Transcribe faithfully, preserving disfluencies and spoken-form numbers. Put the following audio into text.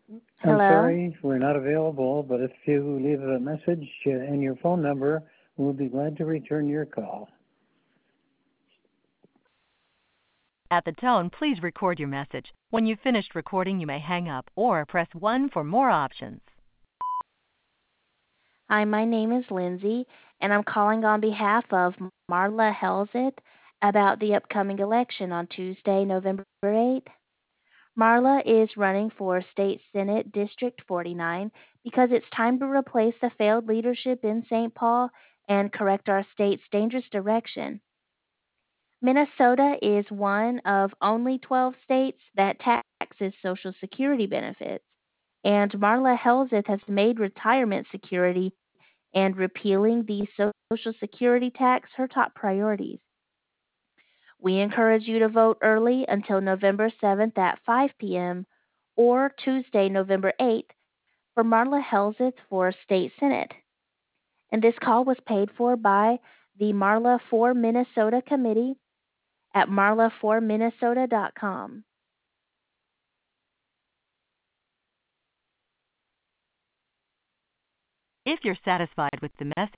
I'm Hello? sorry, we're not available, but if you leave a message uh, and your phone number, we'll be glad to return your call. At the tone, please record your message. When you've finished recording, you may hang up or press one for more options. Hi, my name is Lindsay, and I'm calling on behalf of Marla Helseth about the upcoming election on Tuesday, November eighth. Marla is running for State Senate District forty-nine because it's time to replace the failed leadership in Saint Paul and correct our state's dangerous direction. Minnesota is one of only twelve states that taxes Social Security benefits, and Marla Helseth has made retirement security and repealing the Social Security tax her top priorities. We encourage you to vote early until November seventh at five p.m. or Tuesday, November eighth for Marla Helseth for State Senate. And this call was paid for by the Marla for Minnesota Committee at marla for minnesota dot com. If you're satisfied with the message,